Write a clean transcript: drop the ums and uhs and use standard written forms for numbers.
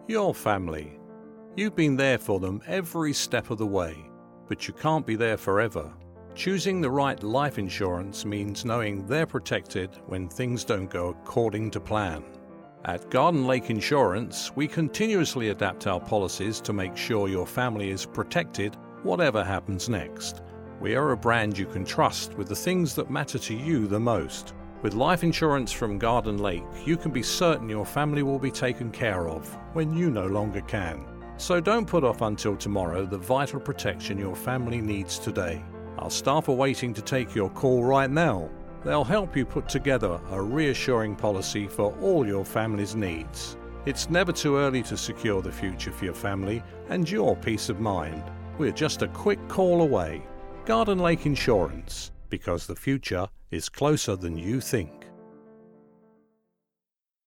Your family. You've been there for them every step of the way, but you can't be there forever. Choosing the right life insurance means knowing they're protected when things don't go according to plan. At Garden Lake Insurance, we continuously adapt our policies to make sure your family is protected whatever happens next. We are a brand you can trust with the things that matter to you the most. With life insurance from Garden Lake, you can be certain your family will be taken care of when you no longer can. So don't put off until tomorrow the vital protection your family needs today. Our staff are waiting to take your call right now. They'll help you put together a reassuring policy for all your family's needs. It's never too early to secure the future for your family and your peace of mind. We're just a quick call away. Garden Lake Insurance, because the future is closer than you think.